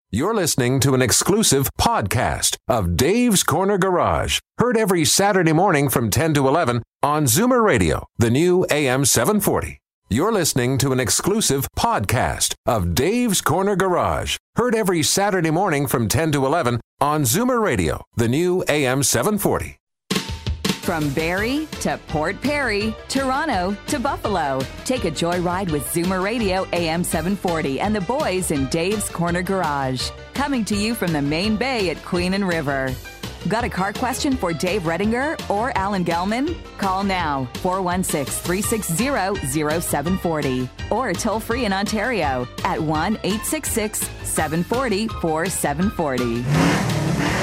You're listening to an exclusive podcast of Dave's Corner Garage. Heard every Saturday morning from 10 to 11 on Zoomer Radio, the new AM 740. You're listening to an exclusive podcast of Dave's Corner Garage. Heard every Saturday morning from 10 to 11 on Zoomer Radio, the new AM 740. From Barrie to Port Perry, Toronto to Buffalo, take a joyride with Zoomer Radio AM 740 and the boys in Dave's Corner Garage. Coming to you from the main bay at Queen and River. Got a car question for Dave Redinger or Alan Gelman? Call now, 416-360-0740. Or toll free in Ontario at 1-866-740-4740.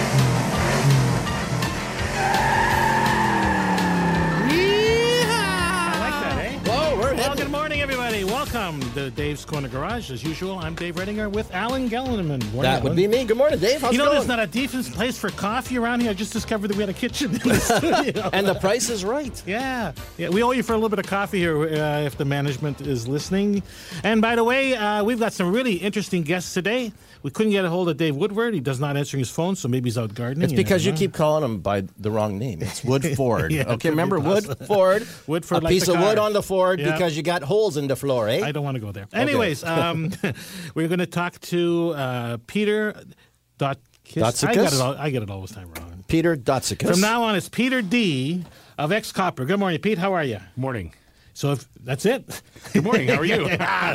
Good morning, everybody. Welcome to Dave's Corner Garage. As usual, I'm Dave Redinger with Alan Gelman. That would be me. Good morning, Dave. How's it going? There's not a decent place for coffee around here. I just discovered that we had a kitchen in the studio. And the price is right. Yeah. We owe you for a little bit of coffee here if the management is listening. And by the way, we've got some really interesting guests today. We couldn't get a hold of Dave Woodward. He does not answer his phone, so maybe he's out gardening. It's because you keep calling him by the wrong name. It's Woodford. Yeah, okay, remember Woodford? Woodford, a piece of wood on the Ford because you got holes in the floor, eh? I don't want to go there. Anyways, we're going to talk to Peter Dotsikas. I get it all this time wrong. Peter Dotsikas. From now on, it's Peter D. of Ex-Copper. Good morning, Pete. How are you? Morning. So if that's it. Good morning. How are you?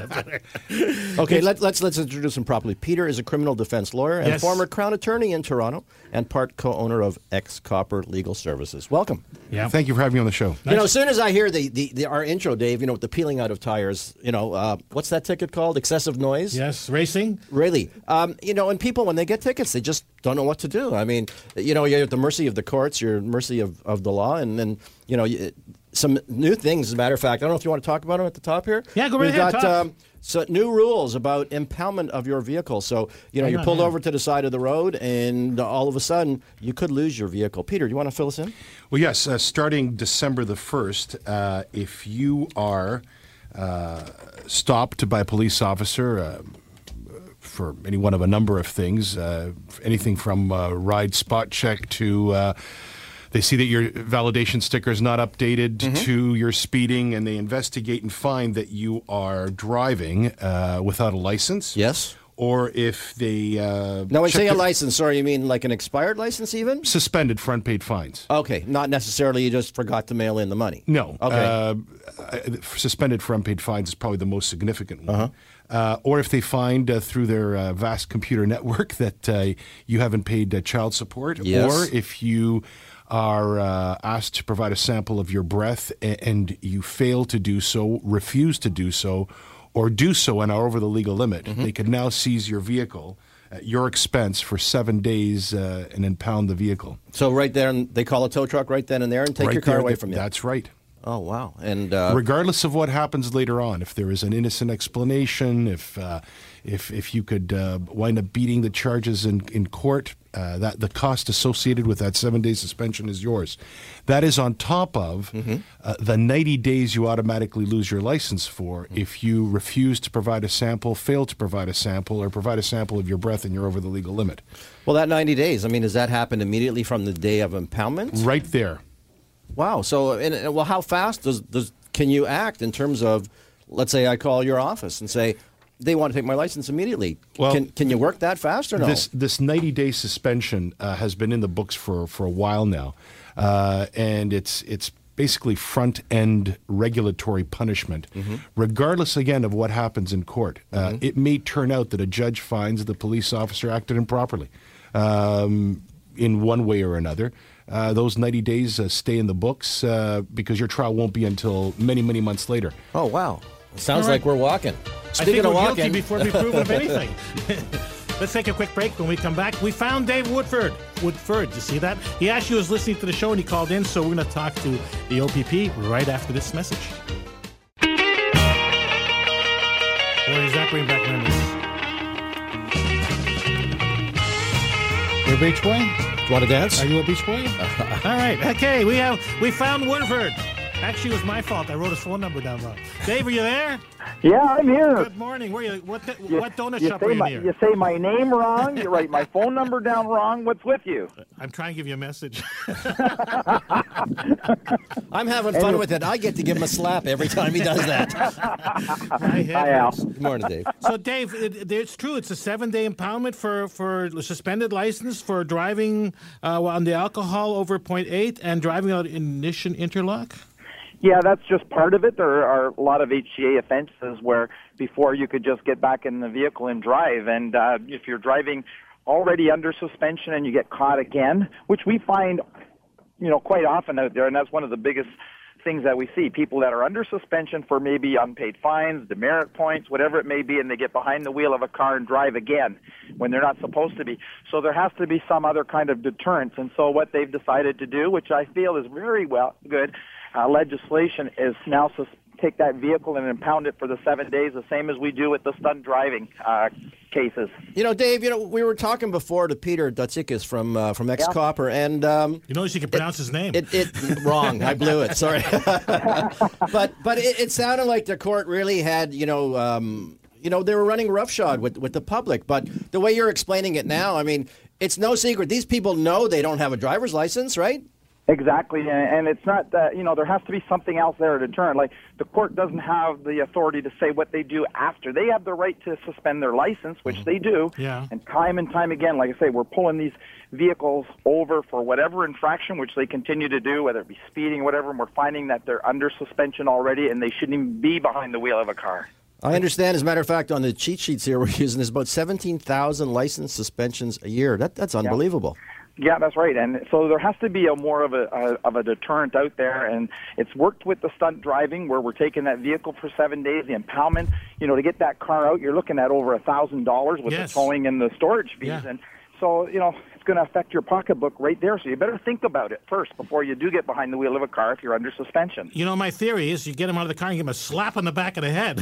Okay, let's introduce him properly. Peter is a criminal defense lawyer and former Crown attorney in Toronto and part co-owner of Ex-Copper Legal Services. Welcome. Yeah. Thank you for having me on the show. You know, as soon as I hear our intro, Dave, with the peeling out of tires, what's that ticket called? Excessive noise? Yes, racing. Really. And people, when they get tickets, they just don't know what to do. I mean, you're at the mercy of the courts, you're at the mercy of the law, and then, some new things, as a matter of fact. I don't know if you want to talk about them at the top here. Yeah, go right ahead. We've got so new rules about impoundment of your vehicle. So, you're pulled over to the side of the road, and all of a sudden, you could lose your vehicle. Peter, do you want to fill us in? Well, yes. Starting December the 1st, if you are stopped by a police officer for any one of a number of things, anything from ride spot check to... they see that your validation sticker is not updated to your speeding, and they investigate and find that you are driving without a license. Yes. Or if they... now, when you say a license, sorry, you mean like an expired license even? Suspended front-paid fines. Okay, not necessarily you just forgot to mail in the money. No. Okay. Suspended front-paid fines is probably the most significant one. Or if they find through their vast computer network that you haven't paid child support. Yes. Or if you... are asked to provide a sample of your breath and you fail to do so, refuse to do so, or do so and are over the legal limit, they can now seize your vehicle at your expense for 7 days and impound the vehicle. So right there, they call a tow truck right then and there and take your car away from you. That's right. Oh, wow. And regardless of what happens later on, if there is an innocent explanation, if you could wind up beating the charges in court, that the cost associated with that 7-day suspension is yours. That is on top of the 90 days you automatically lose your license for if you refuse to provide a sample, fail to provide a sample, or provide a sample of your breath and you're over the legal limit. Well, that 90 days, does that happen immediately from the day of impoundment? Right there. Wow. So, how fast can you act in terms of, let's say I call your office and say, they want to take my license immediately. Well, can you work that fast or no? This 90-day suspension has been in the books for a while now, and it's basically front-end regulatory punishment, regardless, again, of what happens in court. It may turn out that a judge finds the police officer acted improperly in one way or another. Those 90 days stay in the books because your trial won't be until many, many months later. Oh, wow. Sounds like we're walking. Speaking of walking, guilty before we prove of anything. Let's take a quick break. When we come back, we found Dave Woodford. Woodford, you see that? He actually was listening to the show and he called in, so we're going to talk to the OPP right after this message. Boy, does that bring back memories. You're a beach boy? You want to dance? Are you a beach boy? All right. Okay, we found Woodford. Actually, it was my fault. I wrote his phone number down wrong. Dave, are you there? Yeah, I'm here. Good morning. Where are you? What donut shop are you near? You say my name wrong. You write my phone number down wrong. What's with you? I'm trying to give you a message. I'm having fun with it. I get to give him a slap every time he does that. Hi, Al. Good morning, Dave. So, Dave, it's true. It's a 7-day impoundment for suspended license for driving on the alcohol over 0.8 and driving without ignition interlock? Yeah, that's just part of it. There are a lot of HCA offenses where before you could just get back in the vehicle and drive. And if you're driving already under suspension and you get caught again, which we find, quite often out there, and that's one of the biggest things that we see, people that are under suspension for maybe unpaid fines, demerit points, whatever it may be, and they get behind the wheel of a car and drive again when they're not supposed to be. So there has to be some other kind of deterrence. And so what they've decided to do, which I feel is very good, legislation is now take that vehicle and impound it for the 7 days, the same as we do with the stunt driving cases. Dave, we were talking before to Peter Dutsikis from Ex-Copper, and you notice you can pronounce his name. Wrong. I blew it. Sorry. but it sounded like the court really had, they were running roughshod with the public. But the way you're explaining it now, I mean, it's no secret. These people know they don't have a driver's license, right? Exactly, and it's not that, there has to be something else there to deterrent. Like, the court doesn't have the authority to say what they do after. They have the right to suspend their license, which they do. Yeah. And time again, like I say, we're pulling these vehicles over for whatever infraction, which they continue to do, whether it be speeding or whatever, and we're finding that they're under suspension already, and they shouldn't even be behind the wheel of a car. I understand, as a matter of fact, on the cheat sheets here we're using, there's about 17,000 license suspensions a year. That's unbelievable. Yeah, that's right. And so there has to be more of a deterrent out there, and it's worked with the stunt driving where we're taking that vehicle for 7 days, the impoundment, to get that car out, you're looking at over $1,000 with the towing and the storage fees. Yeah. And so, it's going to affect your pocketbook right there. So you better think about it first before you do get behind the wheel of a car if you're under suspension. My theory is you get him out of the car and give him a slap on the back of the head.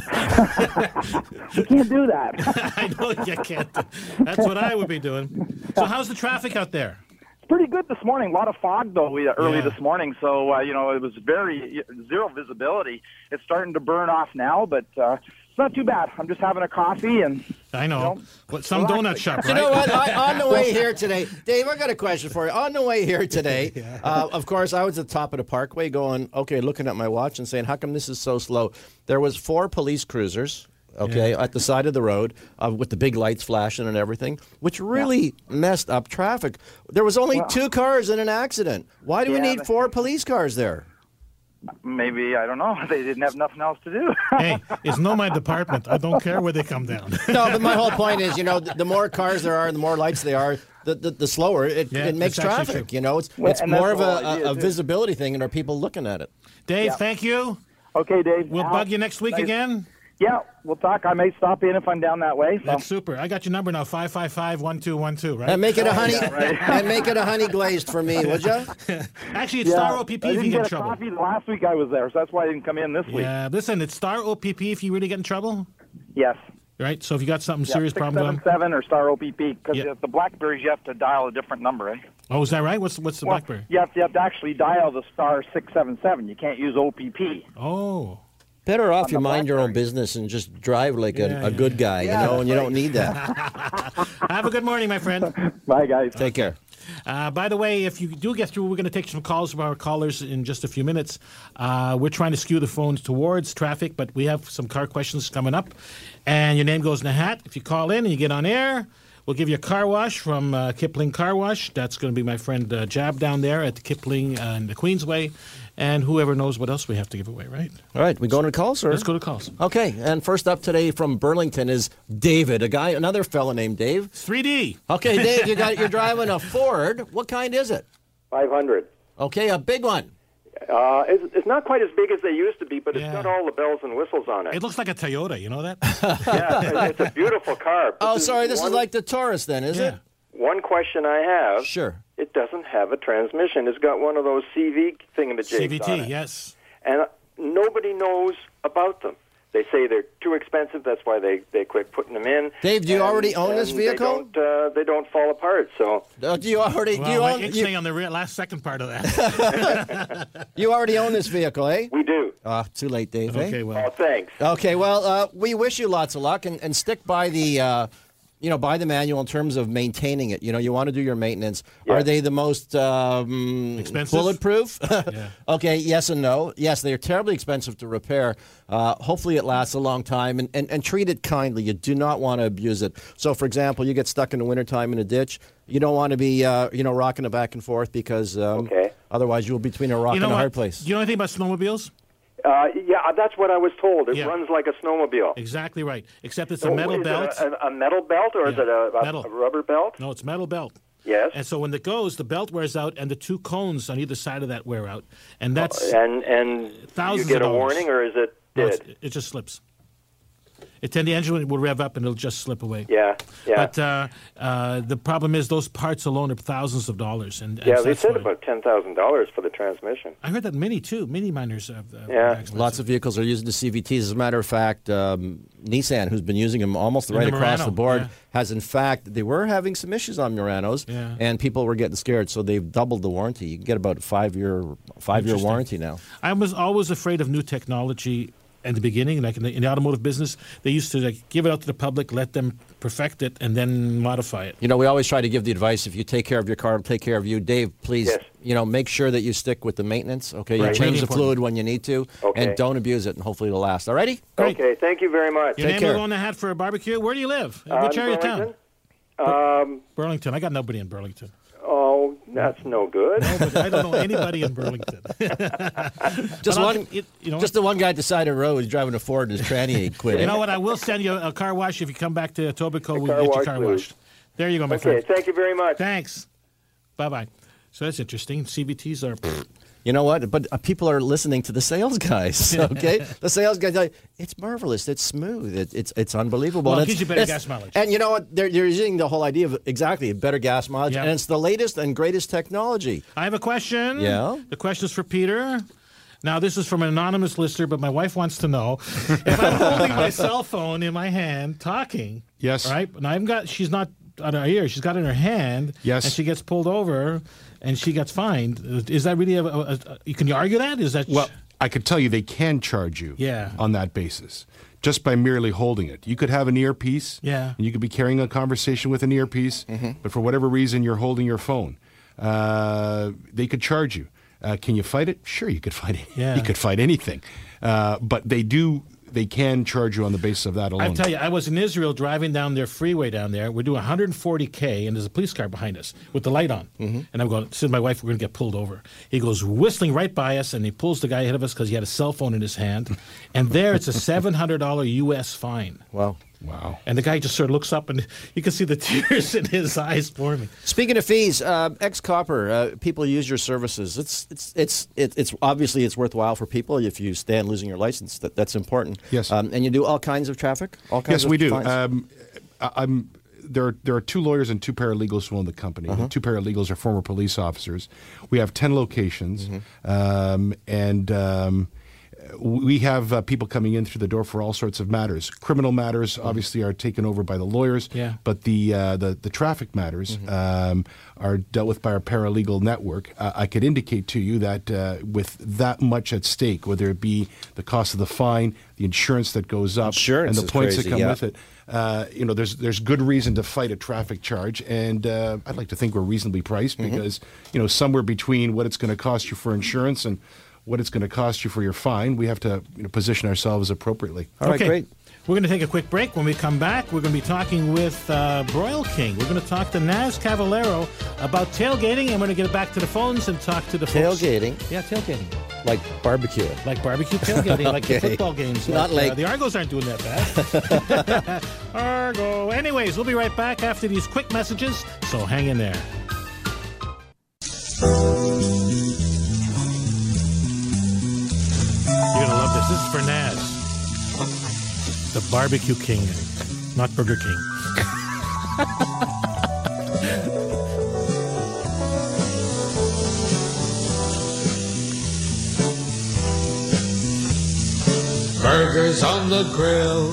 You can't do that. I know you can't. That's what I would be doing. So how's the traffic out there? Pretty good this morning. A lot of fog, though, early this morning. So, it was very zero visibility. It's starting to burn off now, but it's not too bad. I'm just having a coffee and... I know. But some donut shop, right? You know what? On the way here today, Dave, I got a question for you. On the way here today, of course, I was at the top of the parkway going, looking at my watch and saying, how come this is so slow? There was 4 police cruisers... at the side of the road with the big lights flashing and everything, which really messed up traffic. There was only 2 cars in an accident. Why do we need 4 police cars there? Maybe, I don't know. They didn't have nothing else to do. Hey, it's not my department. I don't care where they come down. No, but my whole point is, the more cars there are, the more lights they are, the slower it makes traffic. It's more of a visibility thing, and are people looking at it? Dave, thank you. Okay, Dave. We'll bug you next week again. Yeah, we'll talk. I may stop in if I'm down that way. So. That's super. I got your number now, 555-1212, right? And make it a honey, and make it a honey glazed for me, would you? Actually, it's Star OPP if you get in trouble. I didn't get a coffee last week I was there, so that's why I didn't come in this week. Yeah, listen, it's Star OPP if you really get in trouble? Yes. Right, so if you got something serious problem going? 677 or Star OPP, because the BlackBerries, you have to dial a different number, eh? Oh, is that right? What's the BlackBerry? You have to actually dial the star 677. You can't use OPP. Oh. Better off you mind your own business and just drive like a good guy, and you don't need that. Have a good morning, my friend. Bye, guys. Take care. By the way, if you do get through, we're going to take some calls from our callers in just a few minutes. We're trying to skew the phones towards traffic, but we have some car questions coming up. And your name goes in the hat. If you call in and you get on air, we'll give you a car wash from Kipling Car Wash. That's going to be my friend Jab down there at the Kipling and the Queensway. And whoever knows what else we have to give away, right? All right, we going to calls, sir? Let's go to calls. Okay, and first up today from Burlington is David, another fella named Dave. 3D. Okay, Dave, you're driving a Ford. What kind is it? 500. Okay, a big one. It's not quite as big as they used to be, but it's got all the bells and whistles on it. It looks like a Toyota, you know that? Yeah, it's a beautiful car. This is like the Taurus then, is it? One question I have. Sure. It doesn't have a transmission. It's got one of those CV thingamajigs CVT, on it. yes. And nobody knows about them. They say they're too expensive. That's why they quit putting them in. Dave, do you already own this vehicle? They don't fall apart. So do you already? Well, do you own? Ixnay on the last second part of that. You already own this vehicle, eh? we do. Too late, Dave. Okay, Eh? well. Oh, thanks. Okay, well, we wish you lots of luck and stick by the. By the manual in terms of maintaining it. You want to do your maintenance. Yeah. Are they the most Expensive? bulletproof? Yeah. Okay, yes and no. Yes, they are terribly expensive to repair. Hopefully it lasts a long time and treat it kindly. You do not want to abuse it. So, for example, you get stuck in the wintertime in a ditch. You don't want to be, rocking it back and forth because otherwise you'll be between a rock and a hard place. Do you know anything about snowmobiles? Yeah, that's what I was told. It Yeah. runs like a snowmobile. Exactly right. Except it's a metal is belt. It a metal belt, or is Yeah. it Metal. a rubber belt? No, it's metal belt. Yes. And so when it goes, the belt wears out, and the two cones on either side of that wear out, and that's And thousands you get of a dollars. warning, or is it no, dead? it just slips. The engine will rev up and it'll just slip away. Yeah. But the problem is those parts alone are thousands of dollars. And Yeah, they that's said why- about $10,000 for the transmission. I heard that Mini too. Mini miners have. Yeah. Lots of vehicles are using the CVTs. As a matter of fact, Nissan, who's been using them almost right the across Murano, the board, yeah. has in fact, they were having some issues on Muranos, Yeah. and people were getting scared, so they've doubled the warranty. You can get about a five-year Interesting. warranty now. I was always afraid of new technology at the beginning, like in the automotive business. They used to give it out to the public, let them perfect it, and then modify it. We always try to give the advice, if you take care of your car, it'll take care of you. Dave, please, Yes. make sure that you stick with the maintenance, okay? Right. You change Really the important. fluid when you need to, Okay. and don't abuse it, and hopefully it'll last. All righty? Great. Okay, thank you very much. Your Take name care. will go on the hat for a barbecue. Where do you live? Which In area of town? Burlington? Burlington. I got nobody in Burlington. Oh, that's no good. But I don't know anybody in Burlington. Just But I'll one, get- you know just the one guy at the side of the road who's driving a Ford and his tranny quit. You know what? I will send you a car wash if you come back to Etobicoke. We'll car get your wash, car please. washed. There you go, my Okay, friend. thank you very much. Thanks. Bye-bye. So that's interesting. CVTs are... You know what? But people are listening to the sales guys. Okay, the sales guys. It's marvelous. It's smooth. It's unbelievable. Well, it And gives you better gas mileage. And you know what? They're using the whole idea of exactly better gas mileage, Yeah. and it's the latest and greatest technology. I have a question. Yeah? The question is for Peter. Now, this is from an anonymous listener, but my wife wants to know if I'm holding my cell phone in my hand, talking. Yes. Right? And she's not on her ear. She's got it in her hand. Yes. And she gets pulled over, and she gets fined. Is that really can you argue that? Is that Well, I could tell you they can charge you Yeah. on that basis just by merely holding it. You could have an earpiece. Yeah. And you could be carrying a conversation with an earpiece, but for whatever reason you're holding your phone. They could charge you. Can you fight it? Sure, you could fight it. Yeah. You could fight anything. But they can charge you on the basis of that alone. I tell you, I was in Israel driving down their freeway down there. We're doing 140K, and there's a police car behind us with the light on. And I'm going, said to my wife, we're going to get pulled over. He goes whistling right by us, and he pulls the guy ahead of us because he had a cell phone in his hand. And there it's a $700 U.S. fine. Wow. Wow. And the guy just sort of looks up, and you can see the tears in his eyes for me. Speaking of fees, ex-copper, people use your services. It's obviously it's worthwhile for people if you stand losing your license. That's important. Yes. And you do all kinds of traffic. All kinds Yes, of we do. fines? There are 2 lawyers and 2 paralegals who own the company. The 2 paralegals are former police officers. We have 10 locations, and we have people coming in through the door for all sorts of matters. Criminal matters, obviously, are taken over by the lawyers. Yeah. But the traffic matters are dealt with by our paralegal network. I could indicate to you that with that much at stake, whether it be the cost of the fine, the insurance that goes up, Insurance and the is points crazy, that come yeah. with it, there's good reason to fight a traffic charge, and I'd like to think we're reasonably priced because somewhere between what it's going to cost you for insurance and what it's going to cost you for your fine, we have to position ourselves appropriately. All right, Okay. great. We're going to take a quick break. When we come back, we're going to be talking with Broil King. We're going to talk to Naz Cavallero about tailgating, and we're going to get back to the phones and talk to the folks. Tailgating, Yeah, tailgating. like barbecue. Like barbecue tailgating, like the Okay. football games. Not like- the Argos aren't doing that bad. Argo. Anyways, we'll be right back after these quick messages, so hang in there. You're going to love this. This is for Naz, the Barbecue King, not Burger King. Burger Burgers on the grill.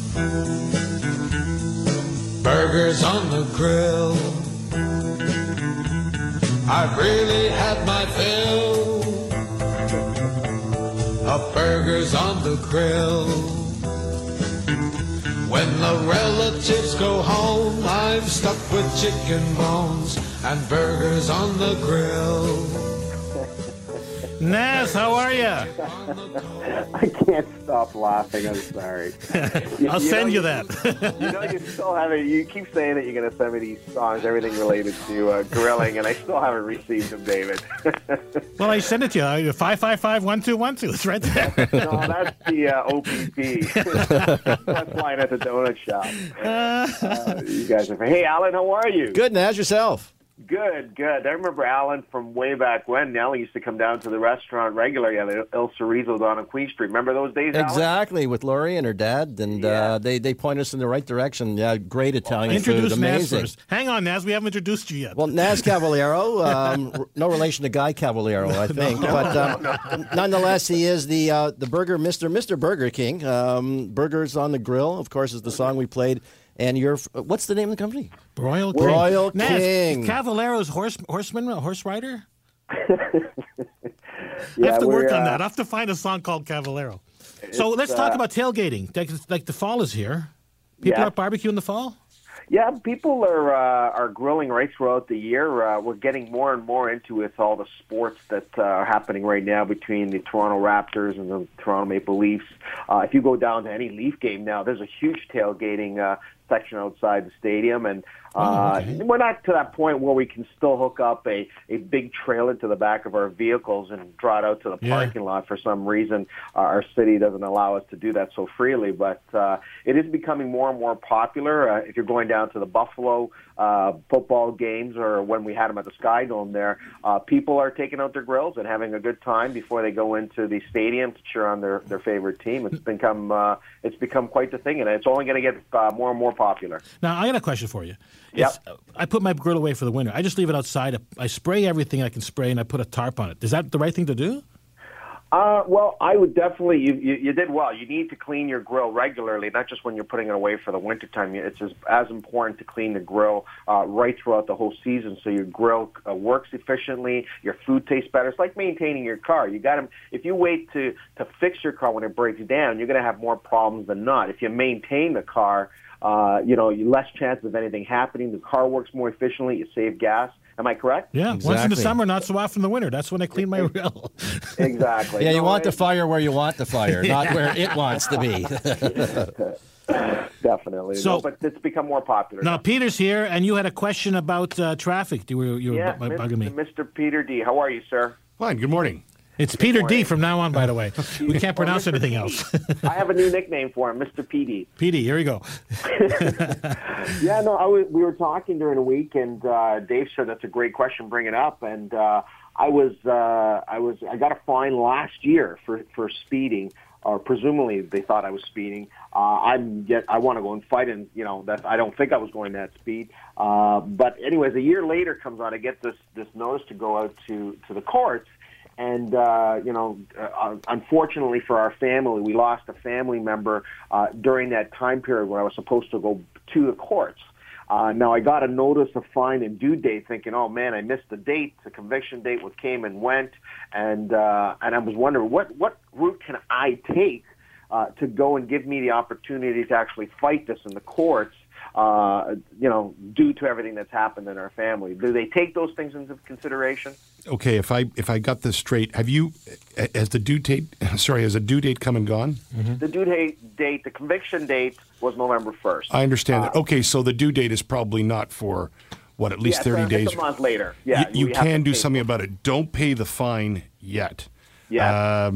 Burgers on the grill. I've really had my fill of burgers on the grill. When the relatives go home, I'm stuck with chicken bones and burgers on the grill. Naz, how are you? I can't stop laughing. I'm sorry. I'll send you that. You still haven't. You keep saying that you're going to send me these songs, everything related to grilling, and I still haven't received them, David. Well, I sent it to you. 555-1212. It's right there. No, that's the OPP. That's line at the donut shop. You guys are. Hey, Alan, how are you? Good, Naz, yourself? Good, good. I remember Alan from way back when. Alan used to come down to the restaurant regularly at El Cerrizo down on Queen Street. Remember those days, Alan? Exactly, with Lori and her dad, and they point us in the right direction. Yeah, great Italian food, Introduce Naz amazing. first. Hang on, Naz, we haven't introduced you yet. Well, Naz Cavallero, no relation to Guy Cavallero, I think, but nonetheless, he is the burger Mr. Burger King. Burgers on the Grill, of course, is the song we played. And what's the name of the company? Royal King. Royal Naz, King. Cavallero's horse rider? Yeah, I have to work on that. I have to find a song called Cavallero. So let's talk about tailgating. Like the fall is here. People are barbecuing in the fall? Yeah, people are grilling right throughout the year. We're getting more and more into with all the sports that are happening right now between the Toronto Raptors and the Toronto Maple Leafs. If you go down to any Leaf game now, there's a huge tailgating section outside the stadium, and we're not to that point where we can still hook up a big trailer to the back of our vehicles and draw it out to the parking lot. For some reason, our city doesn't allow us to do that so freely, but it is becoming more and more popular. If you're going down to the Buffalo football games, or when we had them at the Sky Dome there, people are taking out their grills and having a good time before they go into the stadium to cheer on their favorite team. It's become quite the thing, and it's only going to get more and more popular. Now, I got a question for you. I put my grill away for the winter. I just leave it outside. I spray everything I can spray, and I put a tarp on it. Is that the right thing to do? Well, I would definitely. You did well. You need to clean your grill regularly, not just when you're putting it away for the wintertime. It's as important to clean the grill right throughout the whole season, so your grill works efficiently. Your food tastes better. It's like maintaining your car. You got to. If you wait to fix your car when it breaks down, you're going to have more problems than not. If you maintain the car, you less chance of anything happening. The car works more efficiently. You save gas. Am I correct? Yeah, exactly. Once in the summer, not so often in the winter. That's when I clean my grill. Exactly. Yeah, you want the fire where you want the fire, not where it wants to be. Definitely. But it's become more popular. Now, Peter's here, and you had a question about traffic. You were bugging me. Mr. Peter D. How are you, sir? Fine. Good morning. It's Peter D. from now on, by the way. We can't pronounce anything else. I have a new nickname for him, Mr. PD. PD, here we go. Yeah, we were talking during the week, and Dave said that's a great question, bring it up. And I got a fine last year for speeding, or presumably they thought I was speeding. I want to go and fight, and I don't think I was going that speed. But anyways, a year later comes on, I get this notice to go out to the courts. And, unfortunately for our family, we lost a family member during that time period where I was supposed to go to the courts. Now, I got a notice of fine and due date thinking, oh, man, I missed the date. The conviction date came and went. And I was wondering, what route can I take to go and give me the opportunity to actually fight this in the courts? Due to everything that's happened in our family. Do they take those things into consideration? Okay, if I got this straight, has a due date come and gone? Mm-hmm. The due date, the conviction date was November 1st. I understand that. Okay, so the due date is probably not for, at least 30 days? It's a month later. Yeah, you can do something about it. Don't pay the fine yet. Yeah.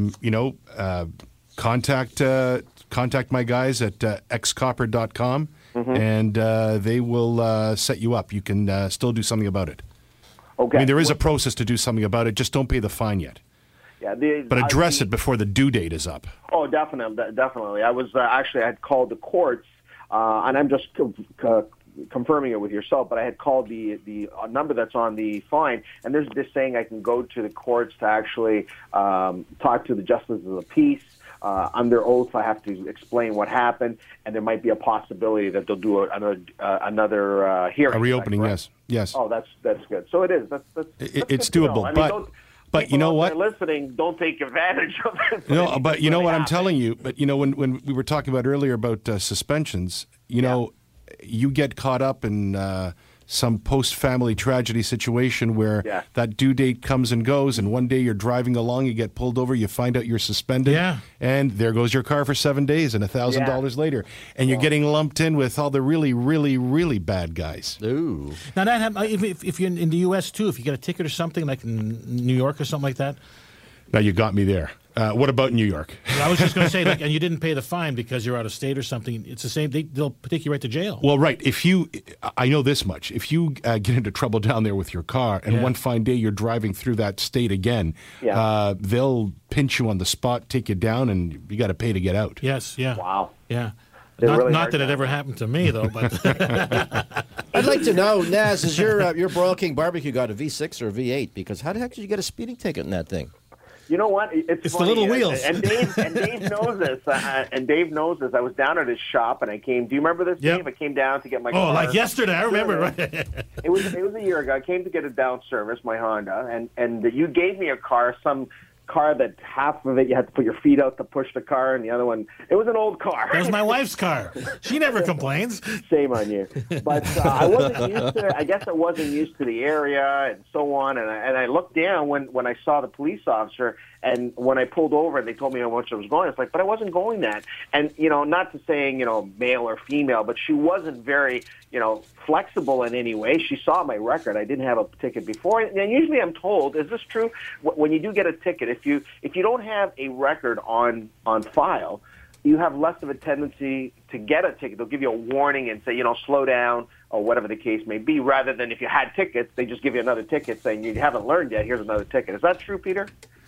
Contact my guys at xcopper.com. Mm-hmm. And they will set you up. You can still do something about it. Okay. I mean, there is a process to do something about it. Just don't pay the fine yet. Yeah. But address it before the due date is up. Oh, definitely. I was I had called the courts, and I'm just confirming it with yourself. But I had called the number that's on the fine, and there's this saying I can go to the courts to actually talk to the justices of the peace. under oath, I have to explain what happened, and there might be a possibility that they'll do another hearing. A reopening, yes. Oh, that's good. So it is. That's it's good to know. doable, I mean, but you know what? Listening, don't take advantage of it. No, but you know what I'm telling you. But you know, when we were talking about earlier about suspensions, you know, you get caught up in some post-family tragedy situation where that due date comes and goes, and one day you're driving along, you get pulled over, you find out you're suspended, and there goes your car for 7 days and $1,000 later, and you're getting lumped in with all the really, really, really bad guys. Ooh. Now, that if you're in the U.S., too, if you get a ticket or something, like in New York or something like that. Now, you got me there. What about New York? I was just going to say, and you didn't pay the fine because you're out of state or something. It's the same. They'll take you right to jail. Well, right. I know this much. If you get into trouble down there with your car, and one fine day you're driving through that state again, they'll pinch you on the spot, take you down, and you got to pay to get out. Yes. Yeah. Wow. Yeah. Really not that it ever happened to me, though. But I'd like to know, Naz, is your Broil King barbecue got a V6 or a V8? Because how the heck did you get a speeding ticket in that thing? You know what? It's the little wheels. And Dave knows this. And Dave knows this. I was down at his shop, and I came. Do you remember this, Dave? I came down to get my car. Oh, like yesterday. I remember. Right? It was a year ago. I came to get it down service, my Honda, and you gave me a car, some car that half of it you had to put your feet out to push the car, and the other one, it was an old car. That was my wife's car. She never complains. Shame on you. But I wasn't used to it. I guess I wasn't used to the area and so on. And I looked down when I saw the police officer, and when I pulled over and they told me how much I was going, it's like, but I wasn't going that. And, not to saying, male or female, but she wasn't very, flexible in any way. She saw my record. I didn't have a ticket before. And usually I'm told, is this true? When you do get a ticket, if you don't have a record on file, you have less of a tendency to get a ticket. They'll give you a warning and say, slow down or whatever the case may be, rather than if you had tickets, they just give you another ticket saying you haven't learned yet, here's another ticket. Is that true, Peter?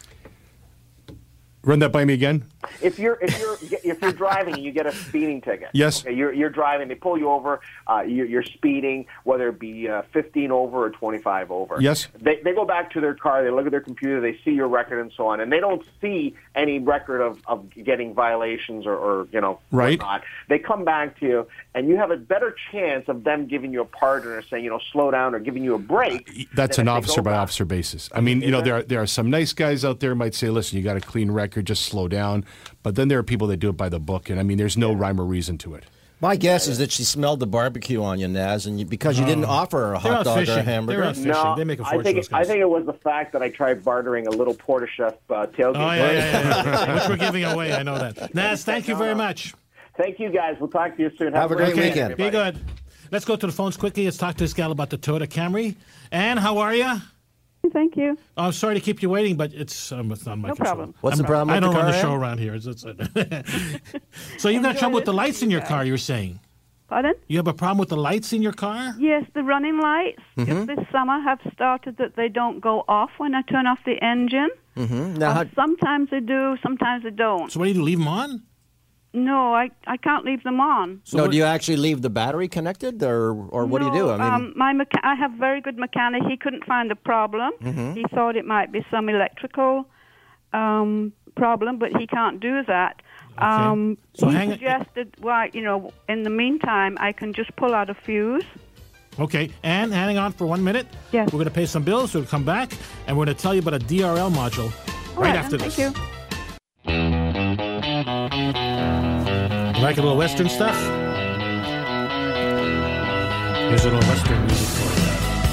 Run that by me again. If you're driving and you get a speeding ticket, yes, okay, you're driving, they pull you over, you're speeding, whether it be 15 over or 25 over. Yes, they go back to their car, they look at their computer, they see your record and so on, and they don't see any record of getting violations or right. whatnot. They come back to you, and you have a better chance of them giving you a pardon or saying slow down or giving you a break. That's an officer by officer basis. I mean, there are some nice guys out there who might say, listen, you got a clean record, just slow down. But then there are people that do it by the book, and I mean, there's no rhyme or reason to it. My guess is that she smelled the barbecue on you, Naz, and because you didn't offer her a hot dog or a hamburger. No, they make a fortune. I think it was the fact that I tried bartering a little Porter Chef tailgate. Oh, yeah. Which we're giving away, I know that. Naz, thank you very much. Thank you, guys. We'll talk to you soon. Have a great weekend. Be good. Let's go to the phones quickly. Let's talk to this gal about the Toyota Camry. Anne, how are you? Thank you. I'm sorry to keep you waiting, but it's not my control. Problem. What's the problem with I don't the car, run the show around here. So you've got trouble with the lights in your car, you're saying? Pardon? You have a problem with the lights in your car? Yes, the running lights just this summer have started that they don't go off when I turn off the engine. Mm-hmm. Now, sometimes they do, sometimes they don't. So what do you do, leave them on? No, I can't leave them on. So do you actually leave the battery connected, or what do you do? I mean, I have a very good mechanic. He couldn't find a problem. Mm-hmm. He thought it might be some electrical problem, but he can't do that. Okay. So he suggested, in the meantime, I can just pull out a fuse. Okay, and hang on for 1 minute. Yes. We're going to pay some bills. We'll come back, and we're going to tell you about a DRL module right after this. Thank you. Like a little Western stuff? Here's a little Western music for you.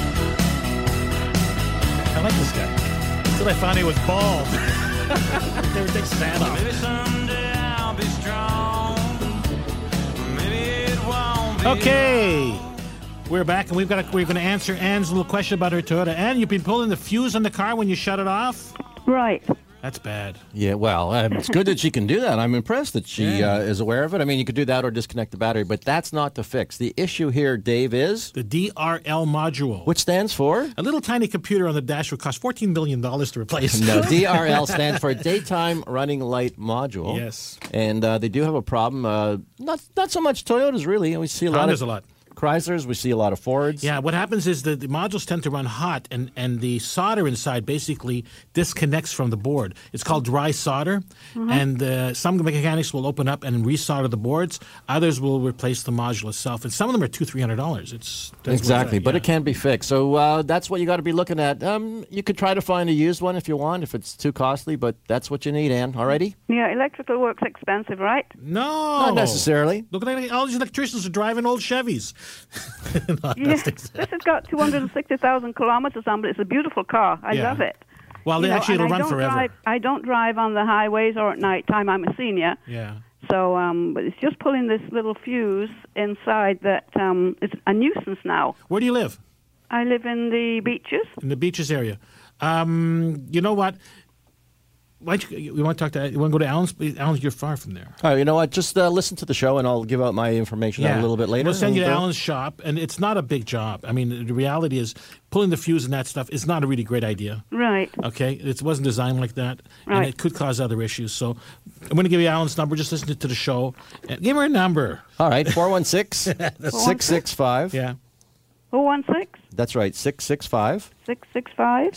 I like this guy. Until I found he was bald. They would take sand off. Maybe someday I'll be strong. Maybe it won't be Okay. We're back, and we're going to answer Anne's little question about her Toyota. Anne, you've been pulling the fuse on the car when you shut it off? Right. That's bad. Yeah, well, it's good that she can do that. I'm impressed that she is aware of it. I mean, you could do that or disconnect the battery, but that's not the fix. The issue here, Dave, is the DRL module. Which stands for? A little tiny computer on the dash would cost $14 million to replace. No, DRL stands for Daytime Running Light Module. Yes. And they do have a problem. Not so much Toyotas, really. We see a lot Honda's of... a lot. Chryslers. We see a lot of Fords. Yeah, what happens is that the modules tend to run hot, and the solder inside basically disconnects from the board. It's called dry solder, and some mechanics will open up and resolder the boards. Others will replace the module itself, and some of them are $200-$300. Exactly, but it can be fixed. So that's what you got to be looking at. You could try to find a used one if you want, if it's too costly, but that's what you need, Ann. Alrighty? Yeah, electrical work's expensive, right? No. Not necessarily. Look at all these electricians are driving old Chevys. This has got 260,000 kilometers on, but it's a beautiful car. I love it. Well, it'll run forever. I don't drive on the highways or at night time. I'm a senior. Yeah. So, but it's just pulling this little fuse inside that it's a nuisance now. Where do you live? I live in the Beaches. In the Beaches area. You know what? You want to talk to? You want to go to Alan's? Alan's, you're far from there. All right, you know what? Just listen to the show, and I'll give out my information out a little bit later. We'll send you to Alan's shop, and it's not a big job. I mean, the reality is pulling the fuse and that stuff is not a really great idea. Right. Okay? It wasn't designed like that, right. And it could cause other issues. So I'm going to give you Alan's number. Just listen to the show. Give her a number. All right, 416-665. Yeah. 416? That's right, 665. 665?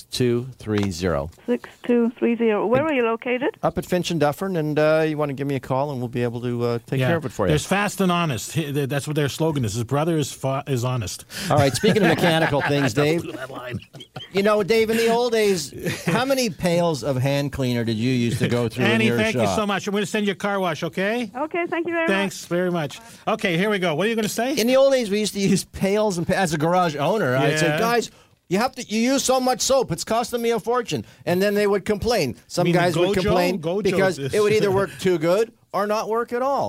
6230. 6230. Where are you located? Up at Finch and Dufferin, and you want to give me a call, and we'll be able to take care of it for you. There's fast and honest. That's what their slogan is. His brother is honest. All right, speaking of mechanical things, Dave. That line. You know, Dave, in the old days, how many pails of hand cleaner did you used to go through in your Annie, shop? thank you so much. I'm going to send you a car wash, okay? Okay, thank you very much. Thanks very much. Okay, here we go. What are you going to say? In the old days, we used to use pails and as a garage owner. I'd say, guys, you use so much soap. It's costing me a fortune. And then they would complain. Some guys would complain because it would either work too good or not work at all.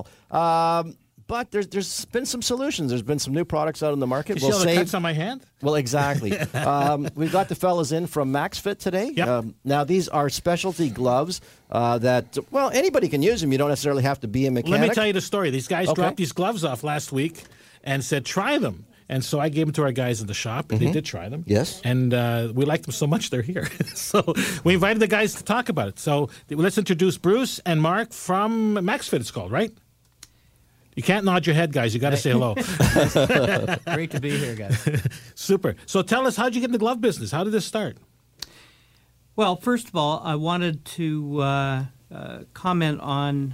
But there's been some solutions. There's been some new products out in the market. You see all the cuts on my hand? Well, exactly. We've got the fellas in from MaxFit today. Yep. Now, these are specialty gloves that, well, anybody can use them. You don't necessarily have to be a mechanic. Let me tell you the story. These guys dropped these gloves off last week and said, try them. And so I gave them to our guys in the shop, and they did try them. Yes. And we liked them so much, they're here. So we invited the guys to talk about it. So let's introduce Bruce and Mark from MaxFit, it's called, right? You can't nod your head, guys. You got to say hello. Great to be here, guys. Super. So tell us, how'd you get in the glove business? How did this start? Well, first of all, I wanted to comment on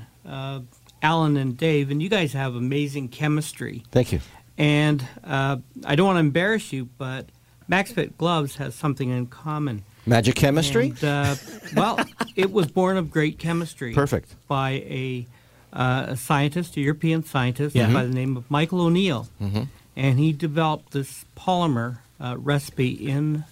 Alan and Dave, and you guys have amazing chemistry. Thank you. And I don't want to embarrass you, but MaxFit Gloves has something in common. Magic chemistry? And, well, it was born of great chemistry. Perfect. By a scientist, a European scientist by the name of Michael O'Neill. And he developed this polymer recipe in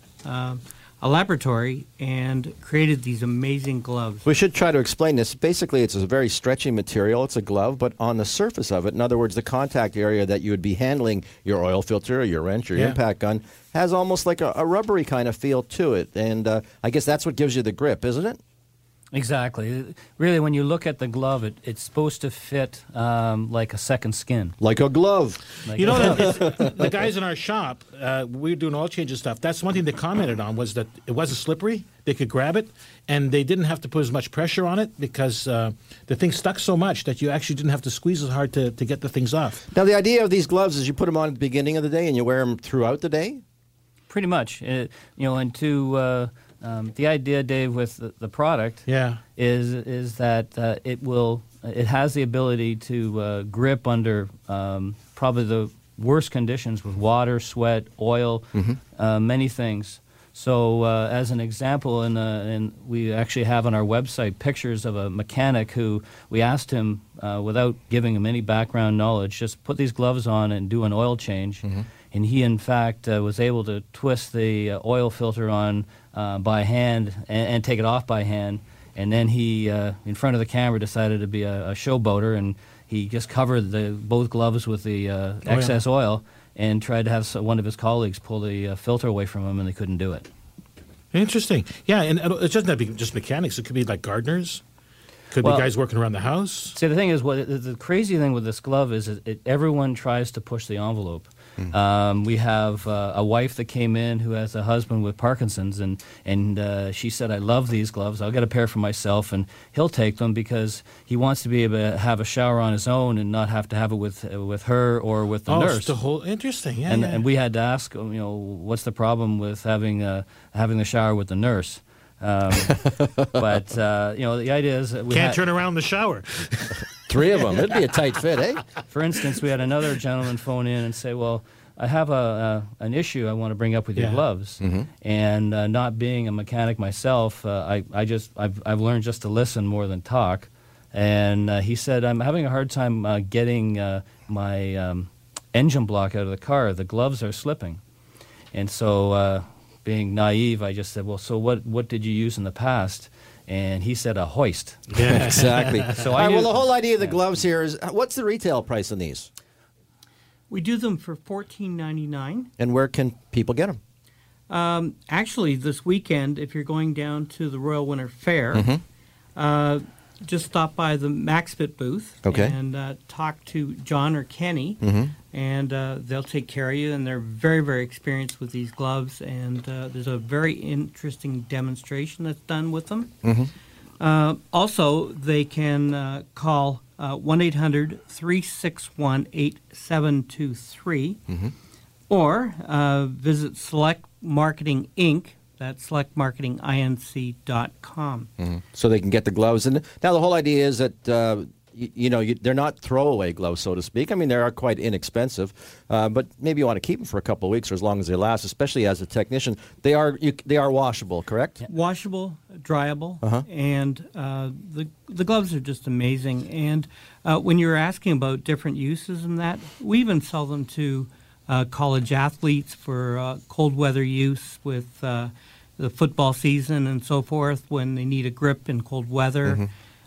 a laboratory and created these amazing gloves. We should try to explain this. Basically, it's a very stretchy material. It's a glove, but on the surface of it, in other words, the contact area that you would be handling your oil filter or your wrench or your impact gun, has almost like a rubbery kind of feel to it. And I guess that's what gives you the grip, isn't it? Exactly. Really, when you look at the glove, it's supposed to fit like a second skin. Like a glove. You know, the guys in our shop, we were doing oil change and stuff. That's one thing they commented on, was that it wasn't slippery. They could grab it, and they didn't have to put as much pressure on it because the thing stuck so much that you actually didn't have to squeeze as hard to get the things off. Now, the idea of these gloves is you put them on at the beginning of the day and you wear them throughout the day? Pretty much. And to... the idea, Dave, with the product is that it has the ability to grip under probably the worst conditions with water, sweat, oil, many things. So as an example, and we actually have on our website pictures of a mechanic who we asked him, without giving him any background knowledge, just put these gloves on and do an oil change. And he, in fact, was able to twist the oil filter on by hand and take it off by hand. And then he, in front of the camera, decided to be a showboater, and he just covered both gloves with the excess oil and tried to have one of his colleagues pull the filter away from him, and they couldn't do it. Interesting. Yeah, and it doesn't have to be just mechanics. It could be like gardeners. Could be guys working around the house. See, the thing is, the crazy thing with this glove is everyone tries to push the envelope. We have a wife that came in who has a husband with Parkinson's, and she said, I love these gloves. I'll get a pair for myself, and he'll take them because he wants to be able to have a shower on his own and not have to have it with her or with the nurse. It's the whole interesting, yeah. And we had to ask, what's the problem with having the shower with the nurse? But the idea is that we can't turn around the shower. 3 of them. It'd be a tight fit, eh? For instance, we had another gentleman phone in and say, well, I have an issue I want to bring up with your gloves. And not being a mechanic myself, I've learned just to listen more than talk. And he said, I'm having a hard time getting my engine block out of the car. The gloves are slipping. And so being naive, I just said, well, so what did you use in the past? And he said a hoist. Yeah, exactly. So well, the whole idea of the gloves here is, what's the retail price on these? We do them for $14.99. And where can people get them? Actually, this weekend, if you're going down to the Royal Winter Fair, just stop by the MaxFit booth and talk to John or Kenny, and they'll take care of you. And they're very, very experienced with these gloves. And there's a very interesting demonstration that's done with them. Also, they can call 1-800-361-8723 or visit Select Marketing Inc. That's selectmarketinginc.com. So they can get the gloves. And now the whole idea is that, they're not throwaway gloves, so to speak. I mean, they are quite inexpensive, but maybe you want to keep them for a couple of weeks or as long as they last, especially as a technician. They are washable, correct? Washable, dryable, and the gloves are just amazing. And when you're asking about different uses and that, we even sell them to college athletes for cold weather use with the football season and so forth when they need a grip in cold weather.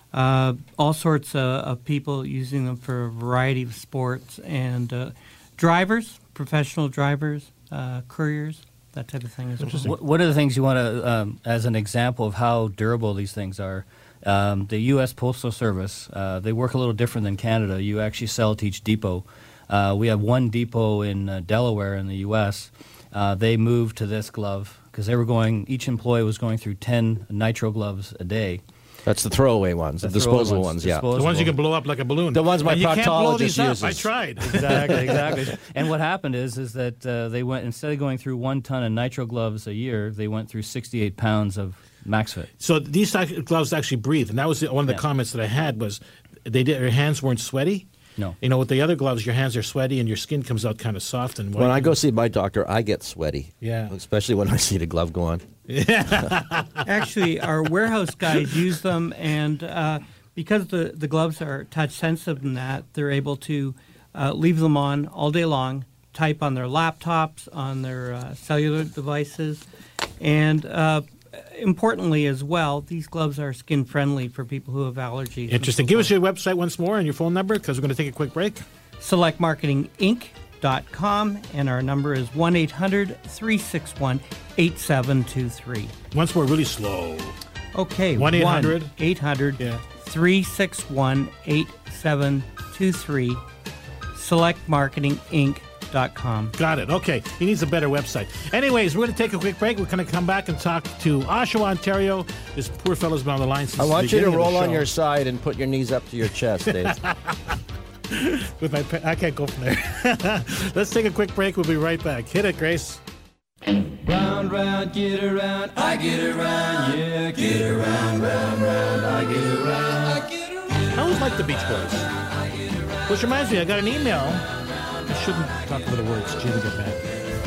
All sorts of people using them for a variety of sports and drivers, professional drivers, couriers, that type of thing as well. One of the things you want to, as an example of how durable these things are, the U.S. Postal Service, they work a little different than Canada. You actually sell at each depot. We have one depot in Delaware in the U.S. They moved to this glove because each employee was going through 10 nitro gloves a day. That's the throwaway ones, the disposable ones, The ones you can blow up like a balloon. The ones my proctologist uses. I tried. Exactly. And what happened is that they went, instead of going through 1 ton of nitro gloves a year, they went through 68 pounds of MaxFit. So these gloves actually breathe. And that was one of the comments that I had was your hands weren't sweaty. No. With the other gloves, your hands are sweaty and your skin comes out kind of soft and white. When I go see my doctor, I get sweaty. Yeah. Especially when I see the glove go on. Actually, our warehouse guys use them, and because the gloves are touch sensitive in that, they're able to leave them on all day long, type on their laptops, on their cellular devices, and importantly as well, these gloves are skin friendly for people who have allergies. Interesting. Give us your website once more and your phone number because we're going to take a quick break. SelectMarketingInc.com, and our number is 1-800-361-8723. Once more, really slow. Okay. 1-800-361-8723. SelectMarketingInc.com. Got it. Okay. He needs a better website. Anyways, we're going to take a quick break. We're going to come back and talk to Oshawa, Ontario. This poor fellow's been on the line since I want the you to beginning of the roll on show. your side and put your knees up to your chest, Dave. I can't go from there. Let's take a quick break. We'll be right back. Hit it, Grace. Round, round, get around, I get around, yeah, get around, round, round, I get around, I get around. I always like the Beach Boys. Which reminds me, I got an email. I shouldn't talk over the words. Gee, we get mad.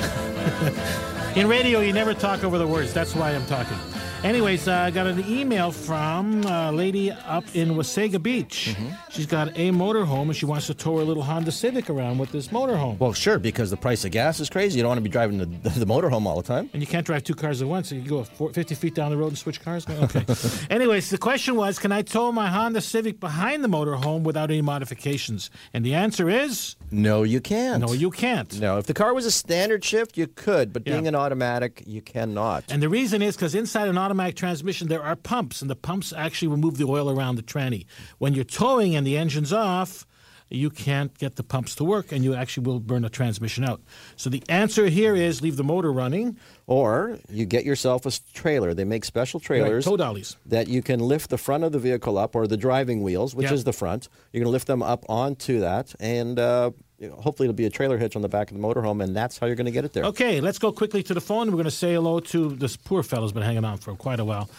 In radio, you never talk over the words. That's why I'm talking. Anyways, I got an email from a lady up in Wasaga Beach. She's got a motorhome, and she wants to tow her little Honda Civic around with this motorhome. Well, sure, because the price of gas is crazy. You don't want to be driving the motorhome all the time. And you can't drive 2 cars at once. So you can go 50 feet down the road and switch cars? Okay. Anyways, the question was, can I tow my Honda Civic behind the motorhome without any modifications? And the answer is... No, you can't. No, you can't. No, if the car was a standard shift, you could, but being an automatic, you cannot. And the reason is because inside an automatic transmission, there are pumps, and the pumps actually remove the oil around the tranny. When you're towing and the engine's off, you can't get the pumps to work, and you actually will burn the transmission out. So the answer here is leave the motor running. Or you get yourself a trailer. They make special trailers tow dollies that you can lift the front of the vehicle up, or the driving wheels, which is the front. You're going to lift them up onto that, and hopefully it'll be a trailer hitch on the back of the motorhome, and that's how you're going to get it there. Okay, let's go quickly to the phone. We're going to say hello to this poor fellow's been hanging on for quite a while.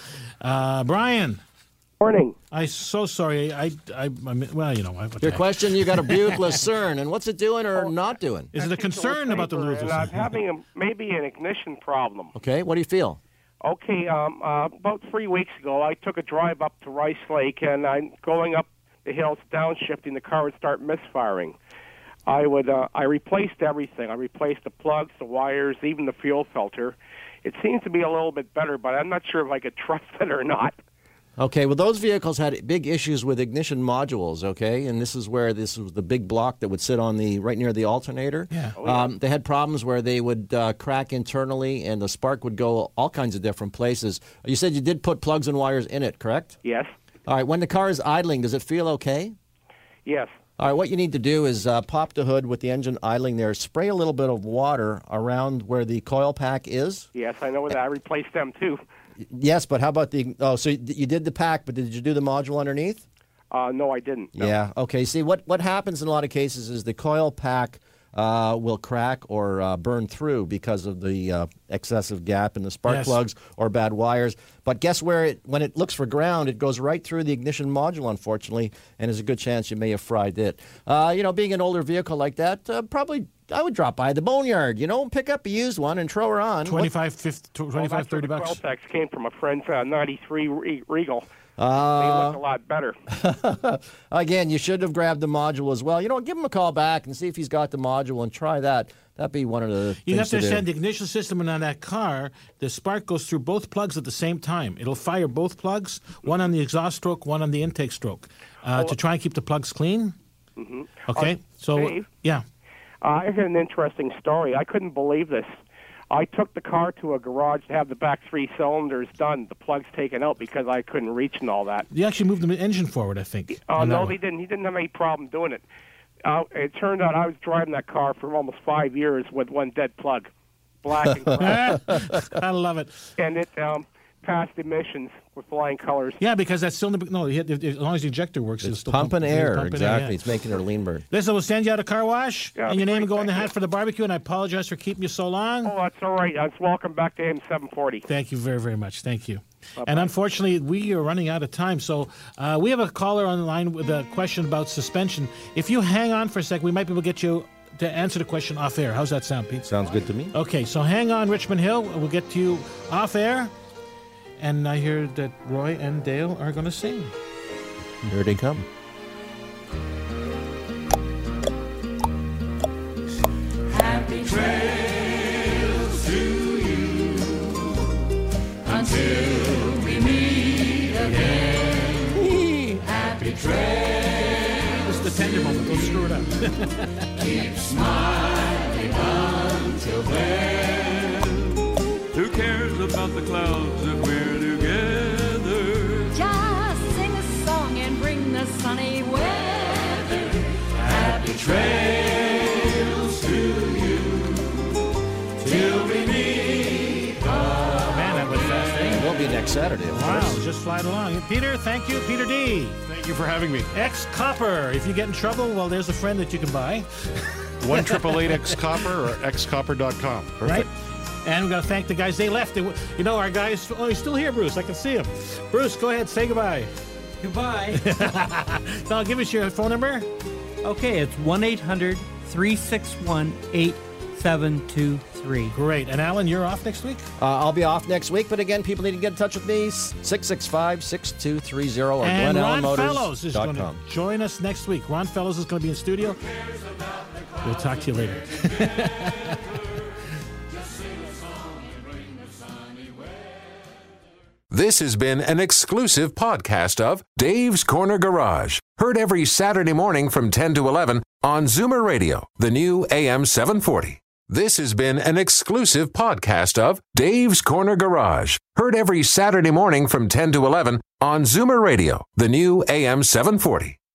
Brian. Morning. I'm so sorry. Well, you know. Okay. Your question, you got a Buick Lucerne, and what's it doing or not doing? Is it a concern about the Lucerne? I'm having maybe an ignition problem. Okay, what do you feel? Okay, about 3 weeks ago, I took a drive up to Rice Lake, and I'm going up the hills, downshifting. The car would start misfiring. I replaced everything. I replaced the plugs, the wires, even the fuel filter. It seems to be a little bit better, but I'm not sure if I could trust it or not. Okay, well, those vehicles had big issues with ignition modules, okay? And this was the big block that would sit on right near the alternator. Yeah. They had problems where they would crack internally, and the spark would go all kinds of different places. You said you did put plugs and wires in it, correct? Yes. All right, when the car is idling, does it feel okay? Yes. All right, what you need to do is pop the hood with the engine idling there, spray a little bit of water around where the coil pack is. Yes, I know that. I replaced them, too. Yes, but how about so you did the pack, but did you do the module underneath? No, I didn't. No. Yeah, okay. See, what happens in a lot of cases is the coil pack will crack or burn through because of the excessive gap in the spark plugs or bad wires. But guess where when it looks for ground, it goes right through the ignition module, unfortunately, and there's a good chance you may have fried it. Being an older vehicle like that, probably I would drop by the boneyard, pick up a used one and throw her on. $25, $30. The coil packs came from a friend's 93 Regal. They look a lot better. Again, you should have grabbed the module as well. Give him a call back and see if he's got the module and try that. That'd be one of the things You have to understand do. the ignition system on that car, the spark goes through both plugs at the same time. It'll fire both plugs, one on the exhaust stroke, one on the intake stroke, to try and keep the plugs clean. Mm-hmm. Okay? Dave, yeah. I had an interesting story. I couldn't believe this. I took the car to a garage to have the back 3 cylinders done, the plugs taken out because I couldn't reach and all that. You actually moved the engine forward, I think. No, he didn't. He didn't have any problem doing it. It turned out I was driving that car for almost 5 years with one dead plug, black and black. I love it. And it passed emissions with flying colors. Yeah, because that's still as long as the injector works, it's still pumping air. Pumping Exactly, air, it's making her lean burn. Listen, we'll send you out a car wash, Yeah, and your name will go in the thank hat for the barbecue, and I apologize for keeping you so long. Oh, that's all right. Welcome back to AM 740. Thank you very, very much. Thank you. Bye-bye. And unfortunately, we are running out of time, so we have a caller on the line with a question about suspension. If you hang on for a sec, we might be able to get you to answer the question off air. How's that sound, Pete? Sounds good to me. Okay, so hang on, Richmond Hill. We'll get to you off air. And I hear that Roy and Dale are going to sing. Here they come. Happy trails to you until we meet again. Happy trails. Just the tender moment. Don't screw it up. Keep smiling until then. Who cares about the clouds if we're together? Just sing a song and bring the sunny weather. Happy trails to you till we meet again. Man, that was fast. We'll be next Saturday. Wow, just slide along. Peter, thank you. Peter D. Thank you for having me. X-Copper. If you get in trouble, well, there's a friend that you can buy. 1-888-X-Copper or xcopper.com. Right? And we've got to thank the guys. They left. Our guys. Oh, he's still here, Bruce. I can see him. Bruce, go ahead. Say goodbye. Goodbye. Now, give us your phone number. Okay, it's 1-800-361-8723. Great. And Alan, you're off next week? I'll be off next week, but again, people need to get in touch with me, 665-6230 or And Ron Fellows is going to GlenAllenMotors.com. join us next week. Ron Fellows is going to be in studio. We'll talk to you later. This has been an exclusive podcast of Dave's Corner Garage. Heard every Saturday morning from 10 to 11 on Zoomer Radio, the new AM 740. This has been an exclusive podcast of Dave's Corner Garage. Heard every Saturday morning from 10 to 11 on Zoomer Radio, the new AM 740.